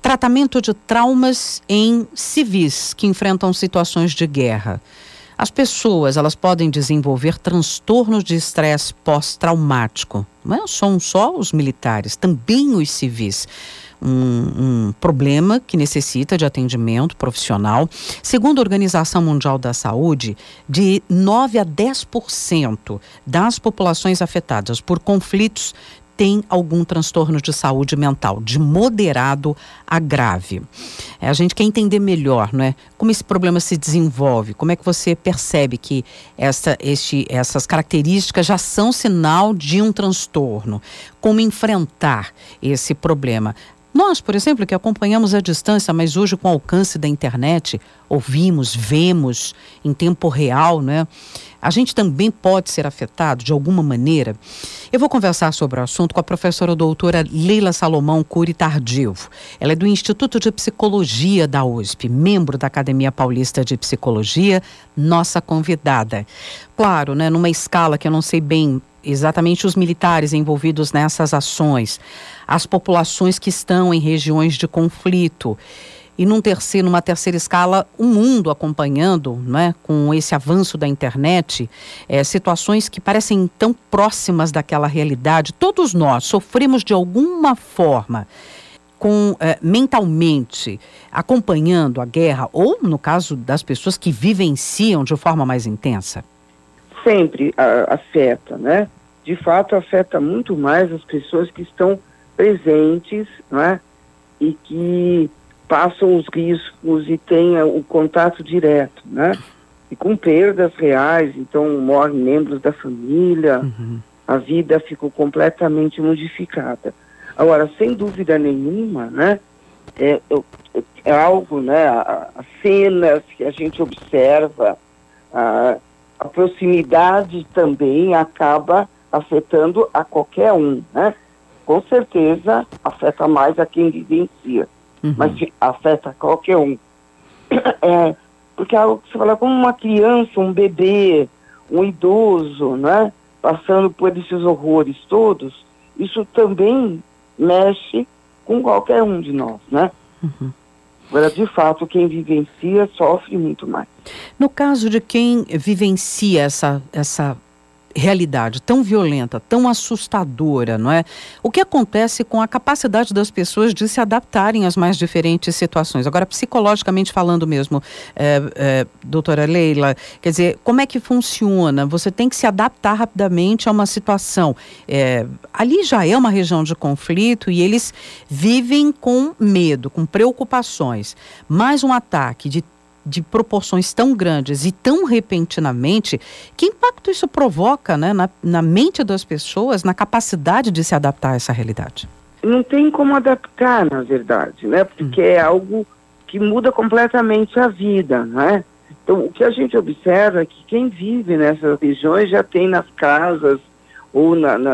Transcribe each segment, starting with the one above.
tratamento de traumas em civis que enfrentam situações de guerra. As pessoas, elas podem desenvolver transtornos de estresse pós-traumático. Não são só os militares, também os civis. Um problema que necessita de atendimento profissional. Segundo a Organização Mundial da Saúde, de 9 a 10% das populações afetadas por conflitos tem algum transtorno de saúde mental, de moderado a grave. A gente quer entender melhor, não é? Como esse problema se desenvolve, como é que você percebe que essas características já são sinal de um transtorno, como enfrentar esse problema. Nós, por exemplo, que acompanhamos à distância, mas hoje com o alcance da internet, ouvimos, vemos em tempo real, né? A gente também pode ser afetado de alguma maneira. Eu vou conversar sobre o assunto com a professora doutora Leila Salomão Cury Tardívo. Ela é do Instituto de Psicologia da USP, membro da Academia Paulista de Psicologia, nossa convidada. Claro, né, numa escala que eu não sei bem exatamente os militares envolvidos nessas ações, as populações que estão em regiões de conflito e numa terceira escala, o mundo acompanhando, né, com esse avanço da internet, situações que parecem tão próximas daquela realidade. Todos nós sofremos de alguma forma mentalmente acompanhando a guerra ou, no caso das pessoas que vivenciam de forma mais intensa? Sempre afeta, né? De fato, afeta muito mais as pessoas que estão presentes, né? E que passam os riscos e têm o contato direto, né? E com perdas reais, então morrem membros da família, a vida ficou completamente modificada. Agora, sem dúvida nenhuma, né? É algo, né? As cenas que a gente observa, a proximidade também acaba afetando a qualquer um, né? Com certeza afeta mais a quem vivencia, mas afeta qualquer um. Porque é algo que você fala como uma criança, um bebê, um idoso, né? Passando por esses horrores todos, isso também mexe com qualquer um de nós, né? Agora, de fato, quem vivencia sofre muito mais. No caso de quem vivencia essa realidade tão violenta, tão assustadora, não é? O que acontece com a capacidade das pessoas de se adaptarem às mais diferentes situações? Agora, psicologicamente falando mesmo, doutora Leila, quer dizer, como é que funciona? Você tem que se adaptar rapidamente a uma situação. Ali já é uma região de conflito e eles vivem com medo, com preocupações. Mais um ataque de proporções tão grandes e tão repentinamente, que impacto isso provoca, né, na mente das pessoas, na capacidade de se adaptar a essa realidade? Não tem como adaptar, na verdade, né? Porque é algo que muda completamente a vida, né? Então, o que a gente observa é que quem vive nessas regiões já tem nas casas ou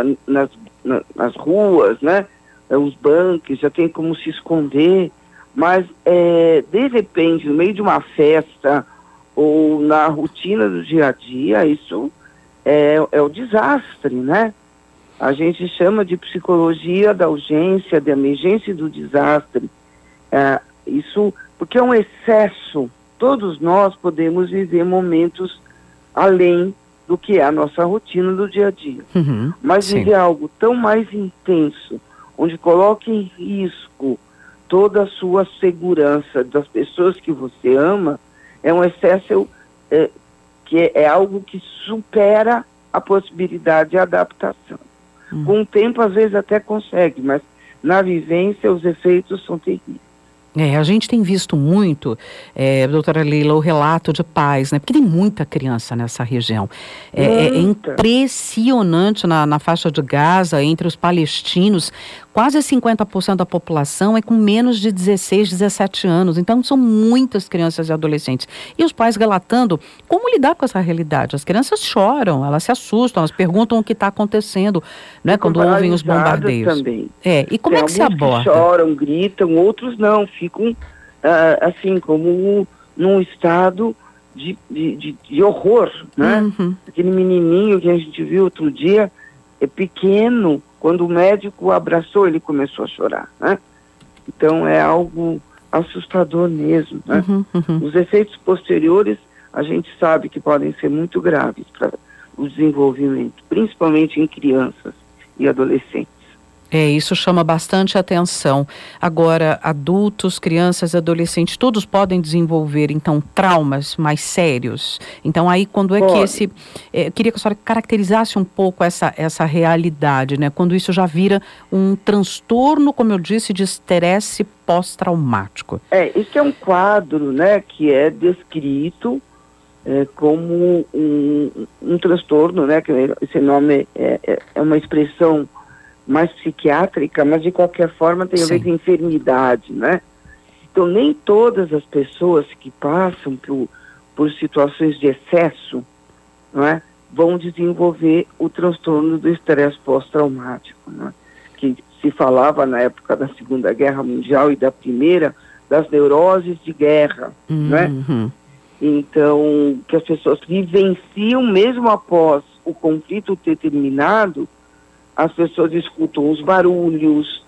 nas ruas, né? Os bunkers, já tem como se esconder. Mas, de repente, no meio de uma festa ou na rotina do dia a dia, isso é o desastre, né? A gente chama de psicologia da urgência, da emergência e do desastre. Isso porque é um excesso. Todos nós podemos viver momentos além do que é a nossa rotina do dia a dia. Mas viver algo tão mais intenso, onde coloca em risco toda a sua segurança das pessoas que você ama, é um excesso que é algo que supera a possibilidade de adaptação. Com o tempo, às vezes, até consegue, mas na vivência os efeitos são terríveis. A gente tem visto muito, doutora Leila, o relato de pais, né? Porque tem muita criança nessa região. É impressionante na faixa de Gaza, entre os palestinos, quase 50% da população é com menos de 16, 17 anos. Então, são muitas crianças e adolescentes. E os pais relatando como lidar com essa realidade. As crianças choram, elas se assustam, elas perguntam o que está acontecendo, né? Quando ouvem os bombardeios. Também. E como é que se aborda? Que choram, gritam, outros não, ficam assim, como num estado de horror, né? Aquele menininho que a gente viu outro dia, pequeno, quando o médico o abraçou, ele começou a chorar, né? Então é algo assustador mesmo, né? Os efeitos posteriores a gente sabe que podem ser muito graves para o desenvolvimento, principalmente em crianças e adolescentes. Isso chama bastante atenção. Agora, adultos, crianças, adolescentes, todos podem desenvolver, então, traumas mais sérios. Então, aí, quando é que queria que a senhora caracterizasse um pouco essa realidade, né? Quando isso já vira um transtorno, como eu disse, de estresse pós-traumático. Esse é um quadro, né, que é descrito como um transtorno, né? Que esse nome é uma expressão mais psiquiátrica, mas de qualquer forma tem a ver com enfermidade, né? Então nem todas as pessoas que passam por situações de excesso, não é, vão desenvolver o transtorno do estresse pós-traumático, né? Que se falava na época da Segunda Guerra Mundial e da Primeira, das neuroses de guerra, né? Então, que as pessoas vivenciam mesmo após o conflito ter terminado, as pessoas escutam os barulhos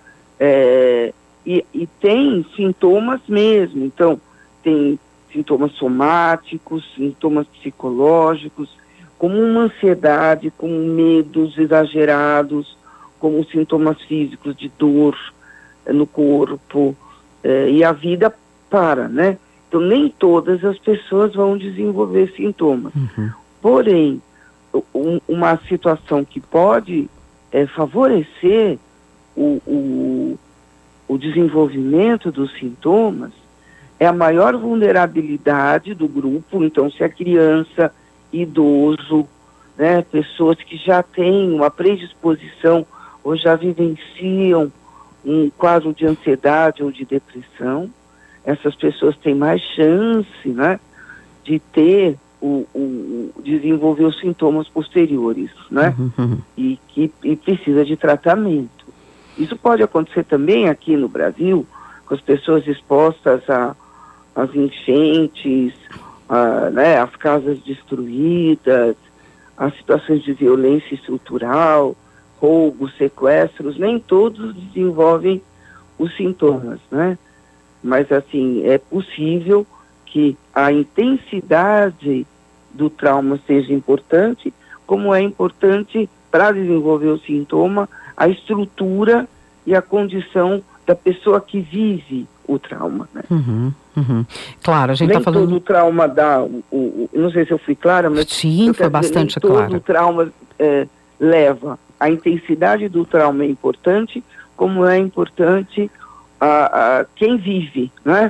e tem sintomas mesmo. Então, tem sintomas somáticos, sintomas psicológicos, como uma ansiedade, como medos exagerados, como sintomas físicos de dor no corpo, e a vida para, né? Então, nem todas as pessoas vão desenvolver sintomas. Porém, uma situação que pode favorecer o desenvolvimento dos sintomas é a maior vulnerabilidade do grupo. Então, se a criança, idoso, né, pessoas que já têm uma predisposição ou já vivenciam um quadro de ansiedade ou de depressão, essas pessoas têm mais chance, né, de ter desenvolver os sintomas posteriores, né? E precisa de tratamento. Isso pode acontecer também aqui no Brasil, com as pessoas expostas às enchentes, né, às casas destruídas, às situações de violência estrutural, roubos, sequestros. Nem todos desenvolvem os sintomas, né? Mas, assim, é possível que a intensidade do trauma seja importante, como é importante para desenvolver o sintoma, a estrutura e a condição da pessoa que vive o trauma, né? Claro, a gente está falando... todo o trauma dá... não sei se eu fui clara, mas... Sim, foi bastante claro. Todo o trauma leva... A intensidade do trauma é importante, como é importante a quem vive, né?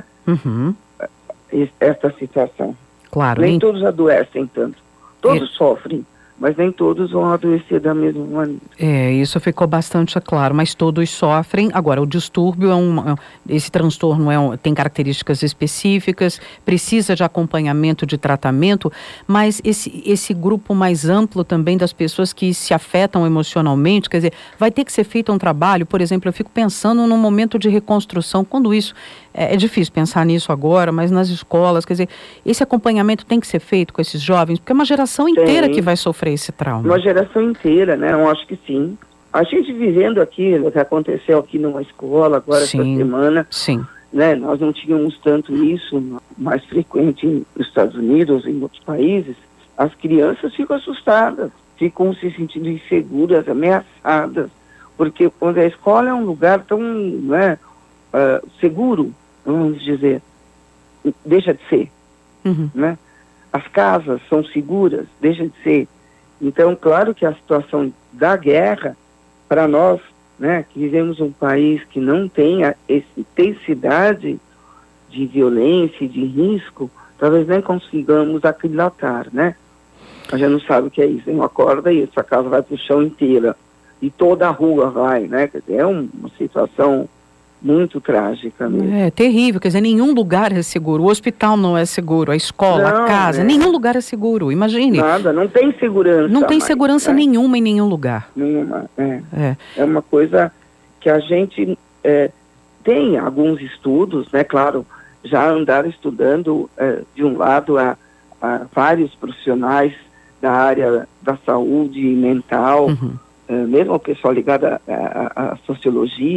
Essa situação. Claro. Nem todos adoecem tanto. Todos sofrem, mas nem todos vão adoecer da mesma maneira. Isso ficou bastante claro, mas todos sofrem. Agora, o distúrbio esse transtorno tem características específicas, precisa de acompanhamento, de tratamento, mas esse grupo mais amplo também das pessoas que se afetam emocionalmente, quer dizer, vai ter que ser feito um trabalho. Por exemplo, eu fico pensando num momento de reconstrução, quando isso... É difícil pensar nisso agora, mas nas escolas, quer dizer, esse acompanhamento tem que ser feito com esses jovens, porque é uma geração inteira que vai sofrer esse trauma. Uma geração inteira, né? Eu acho que sim. A gente vivendo aquilo que aconteceu aqui numa escola agora essa semana, né? Nós não tínhamos tanto isso, mais frequente nos Estados Unidos, em outros países. As crianças ficam assustadas, ficam se sentindo inseguras, ameaçadas, porque quando a escola é um lugar tão, né, seguro, vamos dizer, deixa de ser, né? As casas são seguras, deixa de ser. Então, claro que a situação da guerra, para nós, né, que vivemos um país que não tem essa intensidade de violência e de risco, talvez nem consigamos aquilatar, né? A gente não sabe o que é isso, uma corda e essa casa vai para o chão inteira, e toda a rua vai, né? Quer dizer, é uma situação muito trágica mesmo. É terrível, quer dizer, nenhum lugar é seguro. O hospital não é seguro, a escola, a casa, nenhum lugar é seguro, imagine. Nada, não tem segurança. Não tem segurança nenhuma em nenhum lugar. Nenhuma, é uma coisa que a gente tem alguns estudos, né, claro, já andaram estudando, de um lado, a vários profissionais da área da saúde mental, mesmo o pessoal ligado à sociologia,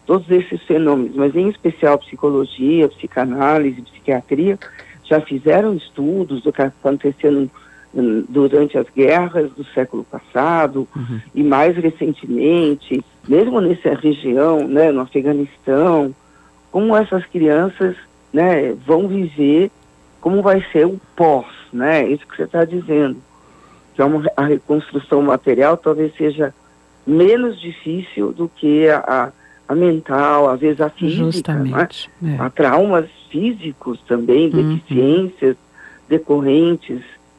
todos esses fenômenos, mas em especial psicologia, psicanálise, psiquiatria, já fizeram estudos do que aconteceu durante as guerras do século passado, e mais recentemente, mesmo nessa região, né, no Afeganistão, como essas crianças, né, vão viver, como vai ser o pós, né, isso que você está dizendo, que a reconstrução material talvez seja menos difícil do que a mental, às vezes a física. Justamente. Né? Há traumas físicos também, deficiências decorrentes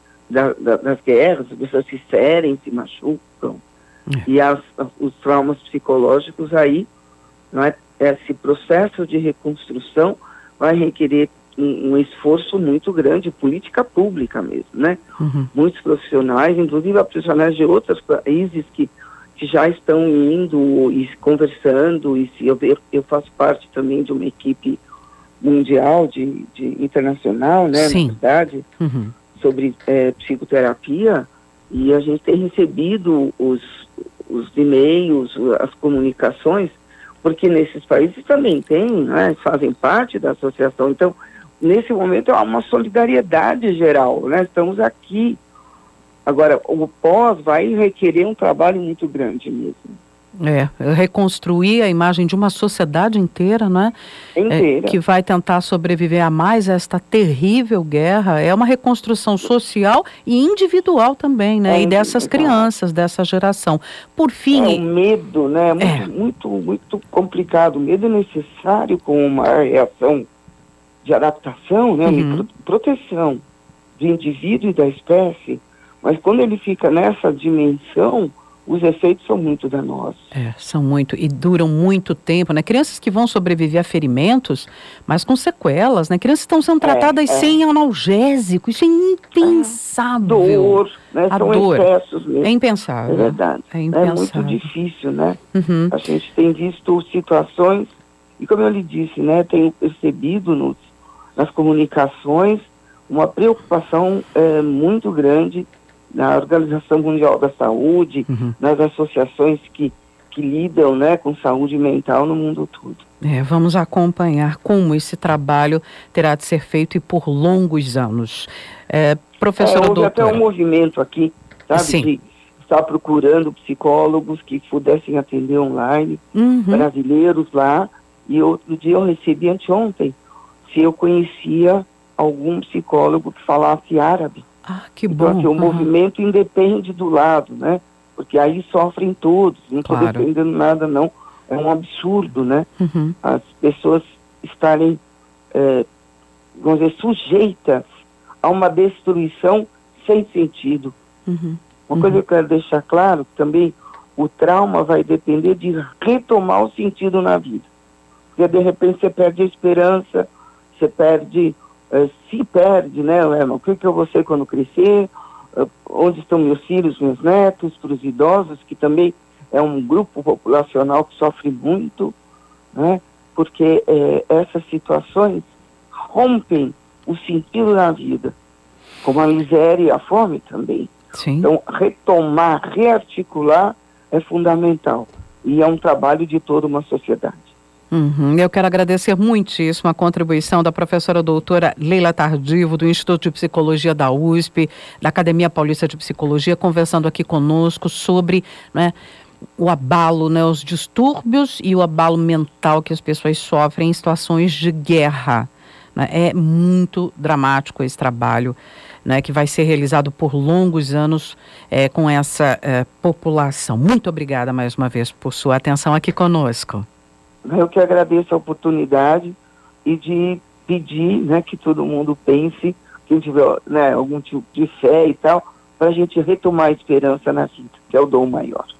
das guerras, as pessoas se ferem, se machucam. E os traumas psicológicos aí, não é? Esse processo de reconstrução vai requerer um esforço muito grande, política pública mesmo, né? Muitos profissionais, inclusive profissionais de outros países que já estão indo e conversando, e eu faço parte também de uma equipe mundial, de internacional, né, na verdade, sobre psicoterapia, e a gente tem recebido os e-mails, as comunicações, porque nesses países também tem, né, fazem parte da associação. Então, nesse momento há uma solidariedade geral, né? Estamos aqui. Agora, o pós vai requerer um trabalho muito grande mesmo. Reconstruir a imagem de uma sociedade inteira, né? Que vai tentar sobreviver a mais esta terrível guerra. É uma reconstrução social e individual também, né? E dessas crianças, dessa geração. Por fim... o medo, né? Muito complicado. O medo é necessário como uma reação de adaptação, né? Proteção do indivíduo e da espécie. Mas quando ele fica nessa dimensão, os efeitos são muito danosos. São muito, e duram muito tempo, né? Crianças que vão sobreviver a ferimentos, mas com sequelas, né? Crianças estão sendo tratadas sem analgésico, isso é impensável. Dor, né? São excessos mesmo. É impensável. É verdade. É muito difícil, né? A gente tem visto situações, e como eu lhe disse, né? Tenho percebido nas comunicações uma preocupação muito grande na Organização Mundial da Saúde, nas associações que lidam, né, com saúde mental no mundo todo. Vamos acompanhar como esse trabalho terá de ser feito e por longos anos. Professora houve doutora... até um movimento aqui, sabe, de estar procurando psicólogos que pudessem atender online, brasileiros lá, e outro dia eu recebi, anteontem, se eu conhecia algum psicólogo que falasse árabe. Que bom. Então, o movimento independe do lado, né? Porque aí sofrem todos, não estou defendendo nada, não. É um absurdo, né? As pessoas estarem, vamos dizer, sujeitas a uma destruição sem sentido. Uma coisa que eu quero deixar claro, que também o trauma vai depender de retomar o sentido na vida. Porque, de repente, você perde a esperança, você se perde, né? O que eu vou ser quando crescer? Onde estão meus filhos, meus netos? Para os idosos, que também é um grupo populacional que sofre muito, né? Porque essas situações rompem o sentido da vida, como a miséria e a fome também. Então, retomar, rearticular é fundamental, e é um trabalho de toda uma sociedade. Eu quero agradecer muitíssimo a contribuição da professora doutora Leila Tardivo, do Instituto de Psicologia da USP, da Academia Paulista de Psicologia, conversando aqui conosco sobre, né, o abalo, né, os distúrbios e o abalo mental que as pessoas sofrem em situações de guerra. Né? É muito dramático esse trabalho, né, que vai ser realizado por longos anos com essa população. Muito obrigada mais uma vez por sua atenção aqui conosco. Eu que agradeço a oportunidade e de pedir, né, que todo mundo pense, quem tiver, né, algum tipo de fé e tal, para a gente retomar a esperança na vida, que é o dom maior.